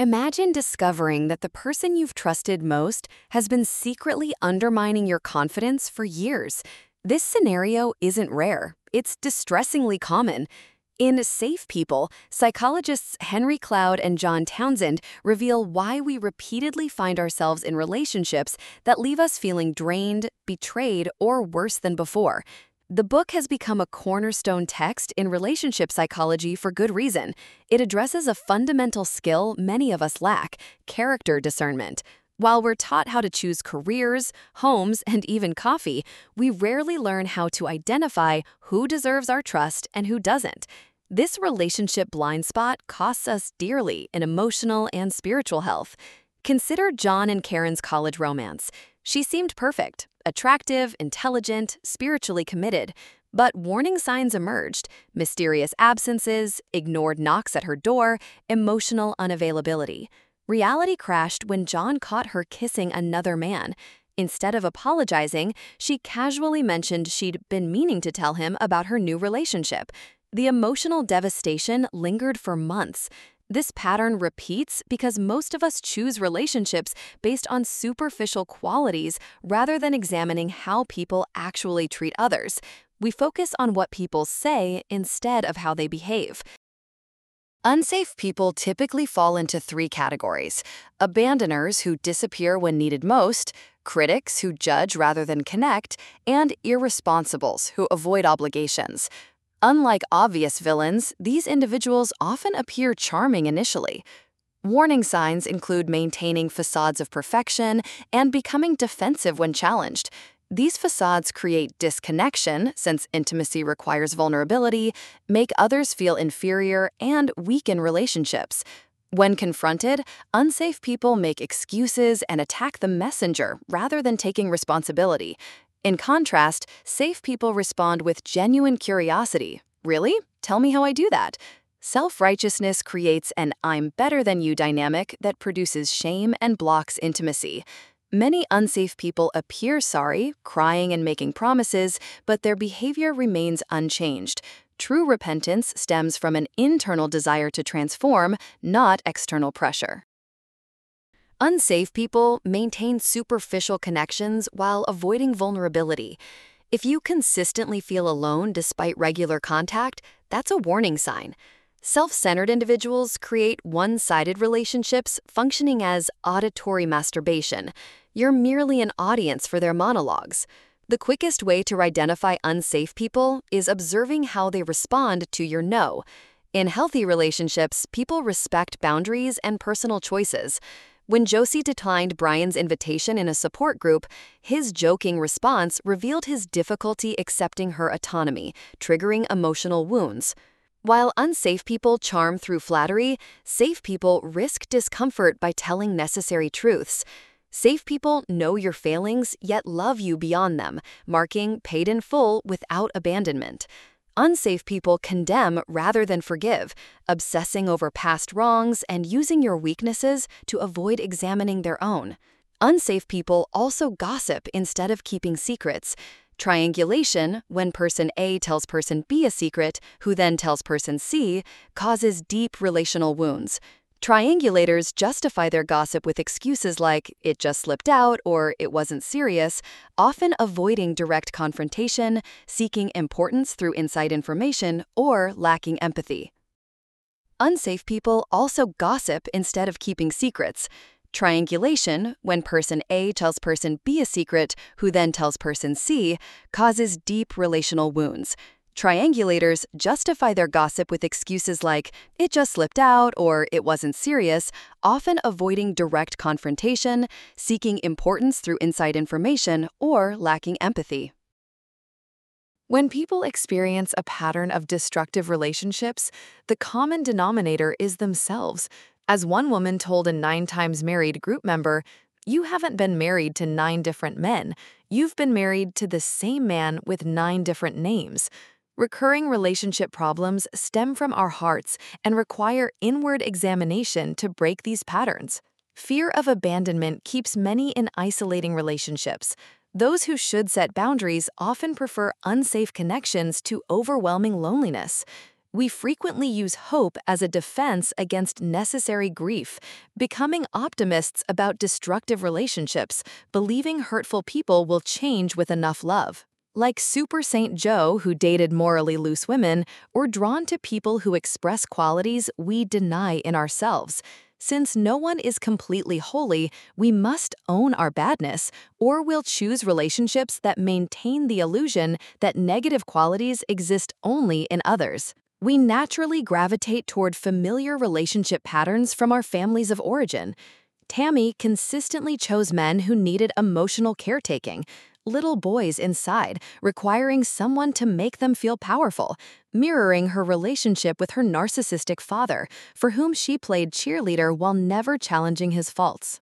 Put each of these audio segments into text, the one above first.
Imagine discovering that the person you've trusted most has been secretly undermining your confidence for years. This scenario isn't rare, it's distressingly common. In Safe People, psychologists Henry Cloud and John Townsend reveal why we repeatedly find ourselves in relationships that leave us feeling drained, betrayed, or worse than before. The book has become a cornerstone text in relationship psychology for good reason. It addresses a fundamental skill many of us lack: character discernment. While we're taught how to choose careers, homes, and even coffee, we rarely learn how to identify who deserves our trust and who doesn't. This relationship blind spot costs us dearly in emotional and spiritual health. Consider John and Karen's college romance. She seemed perfect, attractive, intelligent, spiritually committed. But warning signs emerged: mysterious absences, ignored knocks at her door, emotional unavailability. Reality crashed when John caught her kissing another man. Instead of apologizing, she casually mentioned she'd been meaning to tell him about her new relationship. The emotional devastation lingered for months. This pattern repeats because most of us choose relationships based on superficial qualities rather than examining how people actually treat others. We focus on what people say instead of how they behave. Unsafe people typically fall into three categories: abandoners who disappear when needed most, critics who judge rather than connect, and irresponsibles who avoid obligations. Unlike obvious villains, these individuals often appear charming initially. Warning signs include maintaining facades of perfection and becoming defensive when challenged. These facades create disconnection, since intimacy requires vulnerability, make others feel inferior, and weaken relationships. When confronted, unsafe people make excuses and attack the messenger rather than taking responsibility. In contrast, safe people respond with genuine curiosity. Really? Tell me how I do that. Self-righteousness creates an "I'm better than you" dynamic that produces shame and blocks intimacy. Many unsafe people appear sorry, crying and making promises, but their behavior remains unchanged. True repentance stems from an internal desire to transform, not external pressure. Unsafe people maintain superficial connections while avoiding vulnerability. If you consistently feel alone despite regular contact, that's a warning sign. Self-centered individuals create one-sided relationships functioning as auditory masturbation. You're merely an audience for their monologues. The quickest way to identify unsafe people is observing how they respond to your no. In healthy relationships, people respect boundaries and personal choices. When Josie declined Brian's invitation in a support group, his joking response revealed his difficulty accepting her autonomy, triggering emotional wounds. While unsafe people charm through flattery, safe people risk discomfort by telling necessary truths. Safe people know your failings, yet love you beyond them, marking paid in full without abandonment. Unsafe people condemn rather than forgive, obsessing over past wrongs and using your weaknesses to avoid examining their own. Unsafe people also gossip instead of keeping secrets. Triangulation, when person A tells person B a secret, who then tells person C, causes deep relational wounds. Triangulators justify their gossip with excuses like "it just slipped out" or "it wasn't serious," often avoiding direct confrontation, seeking importance through inside information, or lacking empathy. Unsafe people also gossip instead of keeping secrets. Triangulation, when person A tells person B a secret, who then tells person C, causes deep relational wounds. Triangulators justify their gossip with excuses like "it just slipped out" or "it wasn't serious," often avoiding direct confrontation, seeking importance through inside information, or lacking empathy. When people experience a pattern of destructive relationships, the common denominator is themselves. As one woman told a 9 times married group member, "You haven't been married to 9 different men. You've been married to the same man with 9 different names." Recurring relationship problems stem from our hearts and require inward examination to break these patterns. Fear of abandonment keeps many in isolating relationships. Those who should set boundaries often prefer unsafe connections to overwhelming loneliness. We frequently use hope as a defense against necessary grief, becoming optimists about destructive relationships, believing hurtful people will change with enough love. Like Super Saint Joe, who dated morally loose women, or drawn to people who express qualities we deny in ourselves. Since no one is completely holy, we must own our badness, or we'll choose relationships that maintain the illusion that negative qualities exist only in others. We naturally gravitate toward familiar relationship patterns from our families of origin. Tammy consistently chose men who needed emotional caretaking, little boys inside, requiring someone to make them feel powerful, mirroring her relationship with her narcissistic father, for whom she played cheerleader while never challenging his faults.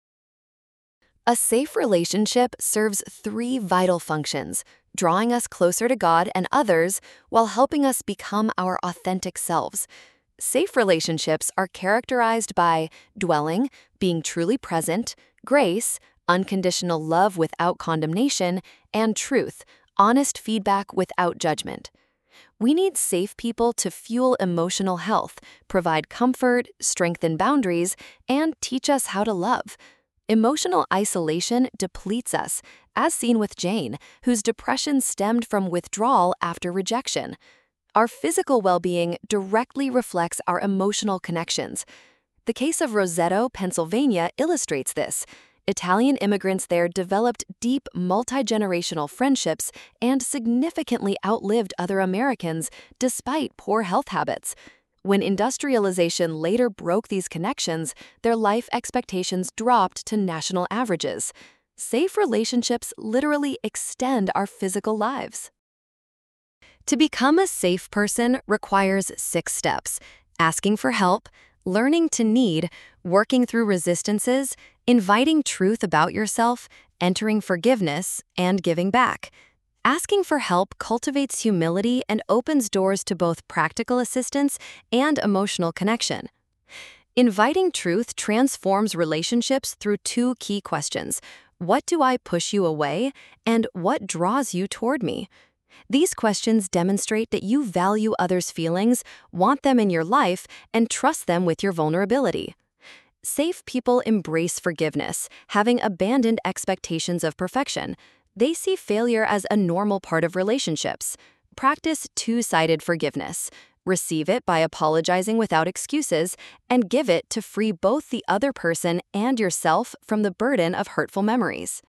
A safe relationship serves three vital functions: drawing us closer to God and others while helping us become our authentic selves. Safe relationships are characterized by dwelling, being truly present, grace, unconditional love without condemnation, and truth, honest feedback without judgment. We need safe people to fuel emotional health, provide comfort, strengthen boundaries, and teach us how to love. Emotional isolation depletes us, as seen with Jane, whose depression stemmed from withdrawal after rejection. Our physical well-being directly reflects our emotional connections. The case of Roseto, Pennsylvania illustrates this. Italian immigrants there developed deep multi-generational friendships and significantly outlived other Americans despite poor health habits. When industrialization later broke these connections, their life expectations dropped to national averages. Safe relationships literally extend our physical lives. To become a safe person requires 6 steps: asking for help, learning to need, working through resistances, inviting truth about yourself, entering forgiveness, and giving back. Asking for help cultivates humility and opens doors to both practical assistance and emotional connection. Inviting truth transforms relationships through 2 key questions: what do I push you away, and what draws you toward me? These questions demonstrate that you value others' feelings, want them in your life, and trust them with your vulnerability. Safe people embrace forgiveness, having abandoned expectations of perfection. They see failure as a normal part of relationships. Practice two-sided forgiveness. Receive it by apologizing without excuses, and give it to free both the other person and yourself from the burden of hurtful memories.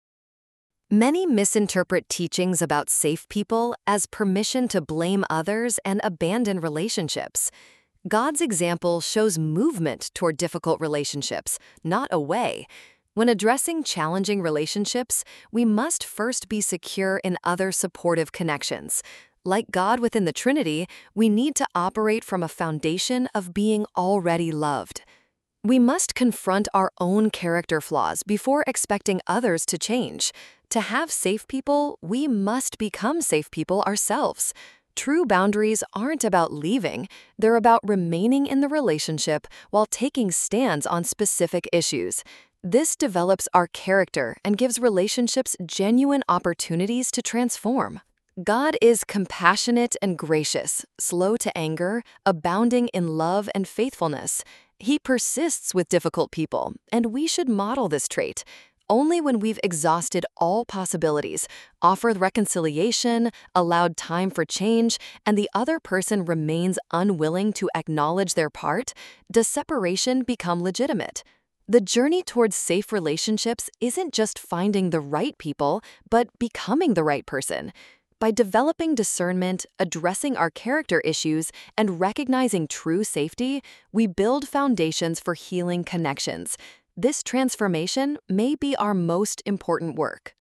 Many misinterpret teachings about safe people as permission to blame others and abandon relationships. God's example shows movement toward difficult relationships, not away. When addressing challenging relationships, we must first be secure in other supportive connections. Like God within the Trinity, we need to operate from a foundation of being already loved. We must confront our own character flaws before expecting others to change. To have safe people, we must become safe people ourselves. True boundaries aren't about leaving, they're about remaining in the relationship while taking stands on specific issues. This develops our character and gives relationships genuine opportunities to transform. God is compassionate and gracious, slow to anger, abounding in love and faithfulness. He persists with difficult people, and we should model this trait. Only when we've exhausted all possibilities, offered reconciliation, allowed time for change, and the other person remains unwilling to acknowledge their part, does separation become legitimate. The journey towards safe relationships isn't just finding the right people, but becoming the right person. By developing discernment, addressing our character issues, and recognizing true safety, we build foundations for healing connections. This transformation may be our most important work.